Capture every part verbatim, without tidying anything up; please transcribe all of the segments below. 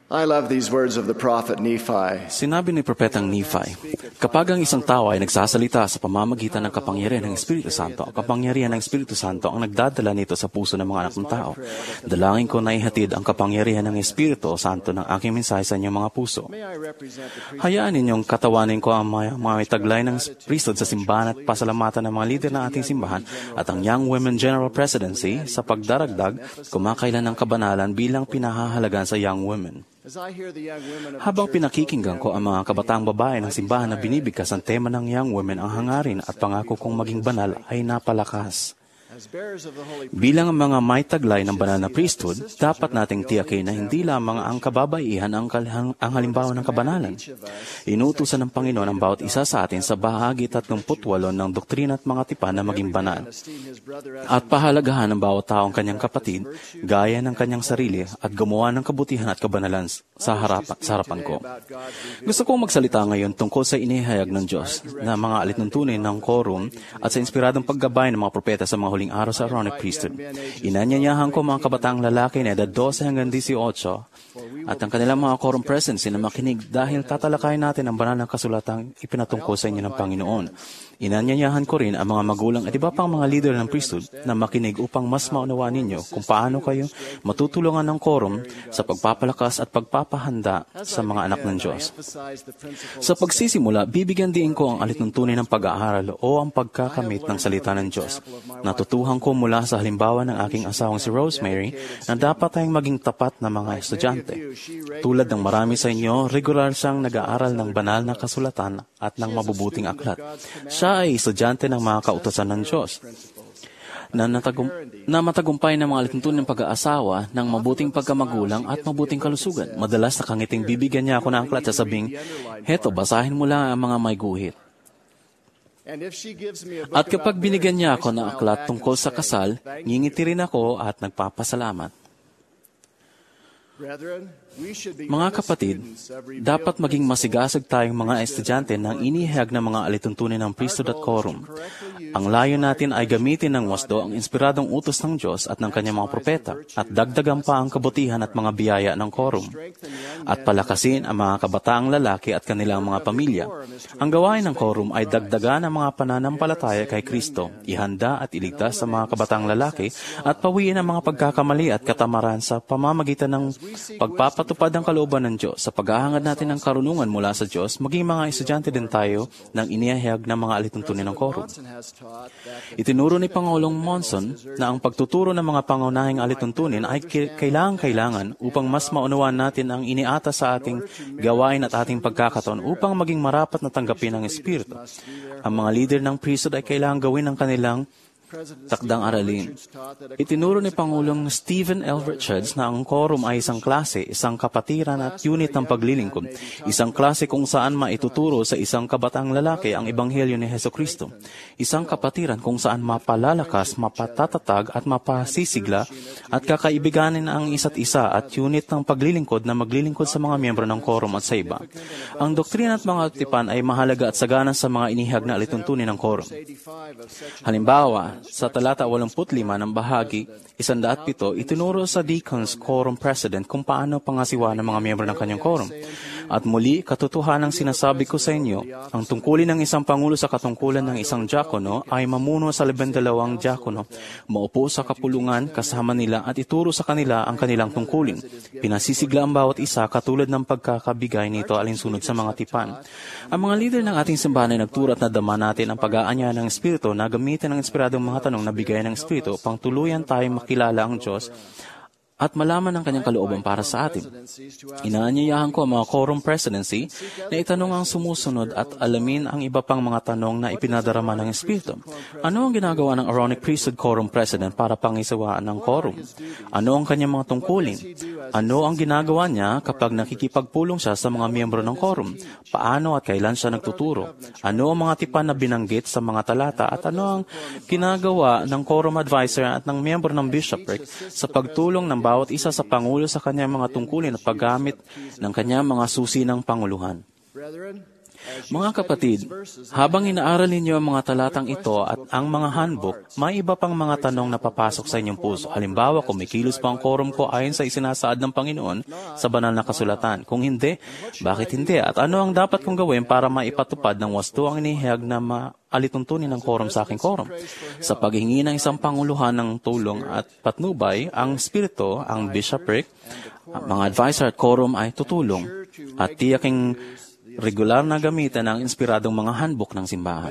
I love these words of the prophet Nephi. Sinabi ni Propetang Nephi, kapag ang isang tao ay nagsasalita sa pamamagitan ng kapangyarihan ng Espiritu Santo, ang kapangyarihan ng Espiritu Santo ang nagdadala nito sa puso ng mga anak ng tao. Dalangin ko na ihatid ang kapangyarihan ng Espiritu Santo ng aking mensahe sa inyong mga puso. Hayaan ninyong katawanin ko ang mga, mga may taglay ng priesthood sa simbahan at pasalamatan ng mga lider ng ating simbahan at ang Young Women General Presidency sa pagdaragdag kumakailan ng kabanalan bilang pinahahalagan sa Young Women. Habang pinakikinggan ko ang mga kabataang babae ng simbahan na binibigkas ang tema ng Young Women, ang hangarin at pangako kong maging banal ay napalakas. Bilang ang mga may taglay ng banal na priesthood, dapat nating tiyakin na hindi lamang ang kababaihan ang, kalhang, ang halimbawa ng kabanalan. Inuutusan ng Panginoon ang bawat isa sa atin sa bahagi tatlumpu't walo ng doktrina at mga tipan na maging banal. At pahalagahan ng bawat taong kanyang kapatid, gaya ng kanyang sarili, at gumawa ng kabutihan at kabanalan sa, harap, sa harapan ko. Gusto kong magsalita ngayon tungkol sa inihayag ng Diyos na mga alituntunin ng quorum at sa inspiradong paggabay ng mga propeta sa mga huling araw sa Aaronic priesthood. Inanyanyahan ko mga kabataang lalaki na edad twelve hanggang eighteen at ang kanilang mga quorum presidency na makinig dahil tatalakayin natin ang banal na kasulatang ipinatungkol sa inyo ng Panginoon. Inanyanyahan ko rin ang mga magulang at iba pang mga leader ng priesthood na makinig upang mas maunawaan ninyo kung paano kayo matutulungan ng quorum sa pagpapalakas at pagpapahanda sa mga anak ng Diyos. Sa pagsisimula, bibigyan din ko ang alituntunin ng pag-aaral o ang pagkakamit ng salita ng Diyos. Natutuhan ko mula sa halimbawa ng aking asawang si Rosemary na dapat tayong maging tapat na mga estudyante. Tulad ng marami sa inyo, regular siyang nag-aaral ng banal na kasulatan at ng mabubuting aklat. Siya ay estudyante ng mga kautosan ng Diyos na, natagum, na matagumpay ng mga alituntunin ng pag-aasawa ng mabuting pagkamagulang at mabuting kalusugan. Madalas nakangiting bibigyan niya ako ng aklat sa sabing, heto, basahin mo lang ang mga may guhit. At kapag binigyan niya ako ng aklat tungkol sa kasal, ngingiti rin ako at nagpapasalamat. Mga kapatid, dapat maging masigasag tayong mga estudyante ng inihayag ng mga alituntunin ng priesthood at quorum. Ang layo natin ay gamitin ng wasdo ang inspiradong utos ng Diyos at ng kanyang mga propeta at dagdagan pa ang kabutihan at mga biyaya ng quorum at palakasin ang mga kabataang lalaki at kanilang mga pamilya. Ang gawain ng quorum ay dagdagan ang mga pananampalataya kay Kristo, ihanda at iligtas sa mga kabataang lalaki at pawiin ang mga pagkakamali at katamaran sa pamamagitan ng pagpapatupad ang kalooban ng Diyos. Sa paghahangad natin ng karunungan mula sa Diyos, maging mga estudyante din tayo ng inihayag ng mga alituntunin ng quorum. Itinuro ni Pangulong Monson na ang pagtuturo ng mga pangunahing alituntunin ay kailangan-kailangan upang mas maunawaan natin ang iniata sa ating gawain at ating pagkakataon upang maging marapat na tanggapin ng Espiritu. Ang mga leader ng priesthood ay kailangan gawin ang kanilang takdang aralin. Itinuro ni Pangulong Stephen L. Richards na ang quorum ay isang klase, isang kapatiran at unit ng paglilingkod. Isang klase kung saan maituturo sa isang kabataang lalaki ang Ebanghelyo ni Hesukristo. Isang kapatiran kung saan mapalalakas, mapatatatag at mapasisigla at kakaibiganin ang isa't isa at unit ng paglilingkod na maglilingkod sa mga miyembro ng quorum at sa iba. Ang doktrina at mga tipan ay mahalaga at sagana sa mga inihag na alituntunin ng quorum. Halimbawa, sa talata eighty-five ng bahagi one oh seven, itinuro sa Deacons Quorum President kung paano pangasiwa ng mga miyembro ng kanyang quorum. At muli, katotohanang sinasabi ko sa inyo, ang tungkulin ng isang pangulo sa katungkulan ng isang diakono ay mamuno sa labindalawang diakono, maupo sa kapulungan kasama nila at ituro sa kanila ang kanilang tungkulin. Pinasisigla ang bawat isa katulad ng pagkakabigay nito alinsunod sa mga tipan. Ang mga leader ng ating simbahan ay nagturo at nadama natin ang pag-aanya ng Espiritu na gamitin ang inspiradong mga tanong na bigay ng Espiritu upang tuluyan tayong makilala ang Diyos at malaman ang kanyang kalooban para sa atin. Inaanyayahan ko ang mga quorum presidency na itanong ang sumusunod at alamin ang iba pang mga tanong na ipinadarama ng Espiritu. Ano ang ginagawa ng Aaronic Priesthood Quorum President para pangisawaan ng quorum? Ano ang kanyang mga tungkulin? Ano ang ginagawa niya kapag nakikipagpulong siya sa mga miyembro ng quorum? Paano at kailan siya nagtuturo? Ano ang mga tipan na binanggit sa mga talata at ano ang ginagawa ng quorum advisor at ng miyembro ng bishopric sa pagtulong ng bawat isa sa Pangulo sa kanyang mga tungkulin at paggamit ng kanyang mga susi ng panguluhan? Mga kapatid, habang inaaral ninyo ang mga talatang ito at ang mga handbook, may iba pang mga tanong na papasok sa inyong puso. Halimbawa, kung may kilos pa ang quorum ko ayon sa isinasaad ng Panginoon sa banal na kasulatan. Kung hindi, bakit hindi? At ano ang dapat kong gawin para maipatupad ng wasto ang inihayag na maalituntunin ng quorum sa aking quorum? Sa paghingi ng isang panguluhan ng tulong at patnubay, ang spirito, ang bishopric, ang mga advisor at quorum ay tutulong at tiyaking regular na gamitan ang inspiradong mga handbook ng simbahan.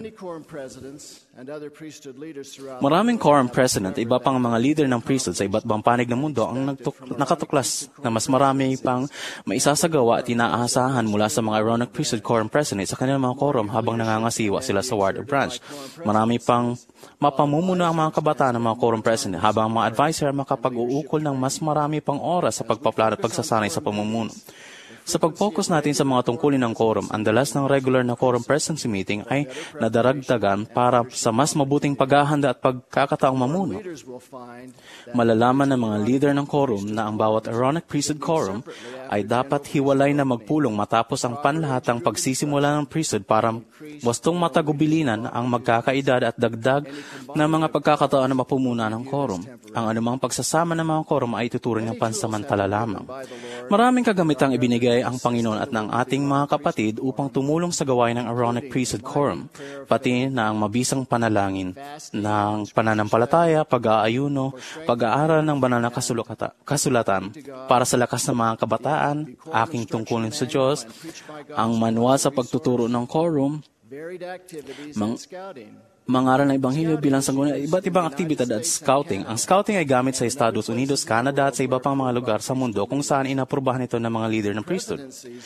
Maraming quorum president, iba pang mga leader ng priesthood sa iba't ibang panig ng mundo ang nagtuk- nakatuklas na mas marami pang maisasagawa at inaasahan mula sa mga Aaronic priesthood quorum president sa kanilang mga quorum habang nangangasiwa sila sa ward or branch. Marami pang mapamumuno ang mga kabataan ng mga quorum president habang ang mga advisor makapag-uukol ng mas marami pang oras sa pagpaplano at pagsasanay sa pamumuno. Sa pag-focus natin sa mga tungkulin ng quorum, ang dalas ng regular na quorum presidency meeting ay nadaragdagan para sa mas mabuting paghahanda at pagkakataong mamuno. Malalaman ng mga leader ng quorum na ang bawat Aaronic priesthood quorum ay dapat hiwalay na magpulong matapos ang panlahatang pagsisimula ng priesthood para wastong matagubilinan ang magkakaedad at dagdag na mga pagkakataon na mapumuna ng quorum. Ang anumang pagsasama ng mga quorum ay tuturing ng pansamantala lamang. Maraming kagamitang ibinigay ang Panginoon at ng ating mga kapatid upang tumulong sa gawain ng Aaronic priesthood quorum, pati na ang mabisang panalangin ng pananampalataya, pag-aayuno, pag-aaral ng banal na kasulata, kasulatan para sa lakas ng mga kabataan, aking tungkulin sa Diyos, ang manual sa pagtuturo ng quorum, mang, mangaral ng Ebanghelyo bilang sanggunian, iba't ibang aktibidad at scouting. Ang scouting ay gamit sa Estados Unidos, Canada at sa iba pang mga lugar sa mundo kung saan inaprubahan ito ng mga leader ng priesthood.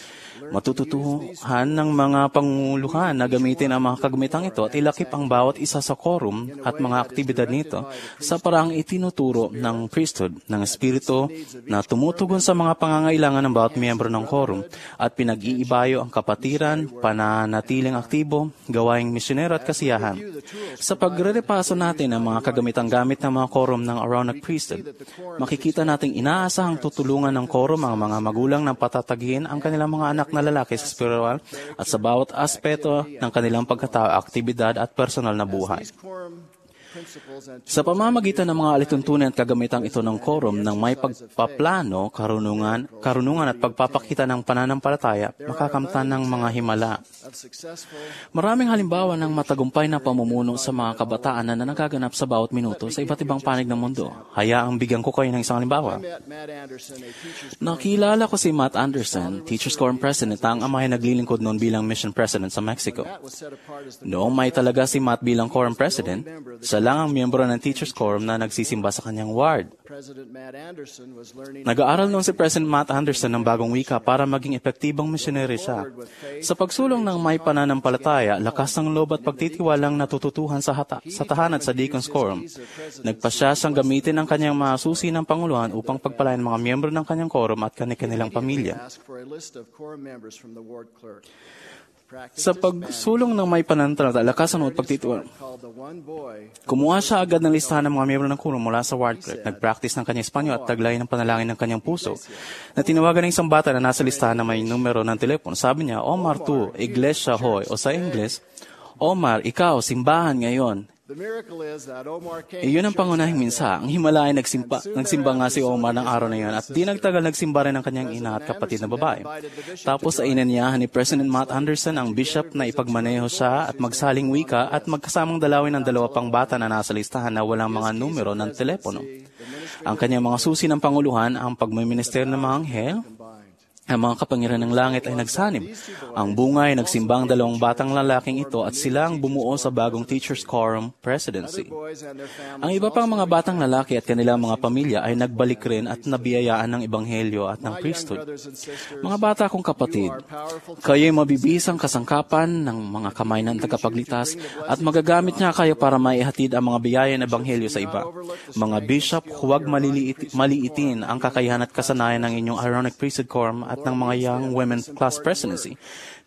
Matututuhan ng mga panguluhan na gamitin ang mga kagamitang ito at ilakip ang bawat isa sa quorum at mga aktibidad nito sa paraang itinuturo ng priesthood ng espiritu na tumutugon sa mga pangangailangan ng bawat miyembro ng quorum at pinag-iibayo ang kapatiran, pananatiling aktibo, gawaing misyonero at kasiyahan. Sa pagre-repaso natin ang mga kagamitang gamit ng mga quorum ng Aaronic priesthood, makikita nating inaasahang tutulungan ng quorum ang mga magulang ng patatagin ang kanilang mga anak na lalaki sa spiritual at sa bawat aspeto ng kanilang pagkatao, aktibidad at personal na buhay. Sa pamamagitan ng mga alituntunin at kagamitang ito ng quorum ng may pagpaplano, karunungan, karunungan at pagpapakita ng pananampalataya, makakamtan ng mga himala. Maraming halimbawa ng matagumpay na pamumuno sa mga kabataan na nagaganap sa bawat minuto sa iba't ibang panig ng mundo. Hayaang bigyan ko kayo ng isang halimbawa. Nakilala ko si Matt Anderson, Teachers Quorum President, ang ama ay naglilingkod noon bilang Mission President sa Mexico. Noong may talaga si Matt bilang Quorum President, siya lang ang miyembro ng Teachers Quorum na nagsisimba sa kanyang ward. Nag-aaral noon si President Matt Anderson ng bagong wika para maging epektibang missionary siya. Sa pagsulong ng may pananampalataya, lakas ng loob at pagtitiwalang natututuhan sa, hata, sa tahanan sa Deacons Quorum, nagpasya siyang gamitin ang kanyang mga susi ng Panguluhan upang pagpalain mga miyembro ng kanyang quorum at kanilang pamilya. Sa pagsulong ng may pananampalataya, lakas ng loob at pagtitiwala, kumuha siya agad ng listahan ng mga miyembro ng quorum mula sa ward clerk, nag-practice ng kanyang Espanyol at taglay ng panalangin ng kanyang puso, na tinawagan ng isang bata na nasa listahan na may numero ng telepono. Sabi niya, Omar tu, Iglesia hoy, o sa Ingles, Omar, ikaw, simbahan ngayon. Iyon ang pangunahing minsa. Ang himala ay nagsimba, nagsimba nga si Omar ng araw na iyon at di nagtagal nagsimba rin ang kanyang ina at kapatid na babae. Tapos ay inanyahan ni President Matt Anderson ang bishop na ipagmaneho siya at magsaling wika at magkasamang dalawin ng dalawa pang bata na nasa listahan na walang mga numero ng telepono. Ang kanyang mga susi ng panguluhan, ang pagmiminister ng mga anghel, ang mga kapangyarihan ng langit ay nagsanib. Ang bunga ay nagsimbang dalawang batang lalaking ito at sila ang bumuo sa bagong Teachers Quorum Presidency. Ang iba pang mga batang lalaki at kanilang mga pamilya ay nagbalik rin at nabiyayaan ng Ebanghelyo at ng priesthood. Mga bata kong kapatid, kayo'y mabibisang kasangkapan ng mga kamay ng tagapagligtas at magagamit niya kayo para maihatid ang mga biyaya ng Ebanghelyo sa iba. Mga bishop, huwag maliliit, maliitin ang kakayahan at kasanayan ng inyong Aaronic Priesthood Quorum at ng mga young women's class presidency.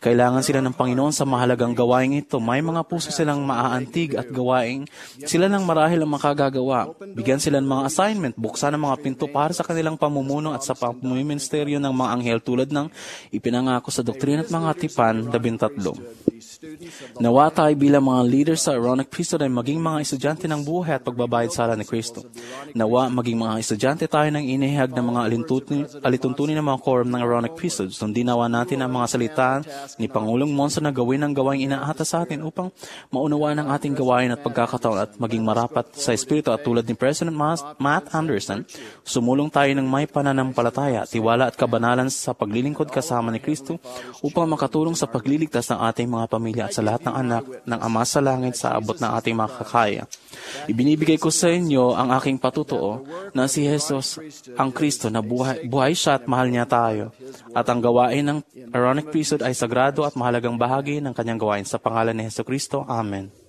Kailangan sila ng Panginoon sa mahalagang gawaing ito. May mga puso silang maaantig at gawaing sila ng marahil ang makagagawa. Bigyan sila ng mga assignment, buksan ang mga pinto para sa kanilang pamumuno at sa pamumuministeryo ng mga anghel tulad ng ipinangako sa Doktrina at Mga Tipan labintatlo. Nawa tayo bilang mga leader sa Aaronic Priesthood ay maging mga estudyante ng buhay at pagbabayad sala ni Kristo. Nawa maging mga estudyante tayo ng inihayag ng mga alituntunin ng mga quorum ng Aaronic Priesthood. Sundin nawa natin ang mga salitaan ni Pangulong Monson na gawin ang gawain inaata sa atin upang maunawaan ang ating gawain at pagkakataon at maging marapat sa Espiritu at tulad ni President Matt Anderson, sumulong tayo ng may pananampalataya, tiwala at kabanalan sa paglilingkod kasama ni Kristo upang makatulong sa pagliligtas ng ating mga pamilya at sa lahat ng anak ng Ama sa langit sa abot ng ating makakaya. Ibinibigay ko sa inyo ang aking patutuo na si Jesus ang Kristo na buhay, buhay siya at mahal niya tayo. At ang gawain ng Aaronic Priesthood ay sagrado at mahalagang bahagi ng kanyang gawain. Sa pangalan ni Jesu Kristo. Amen.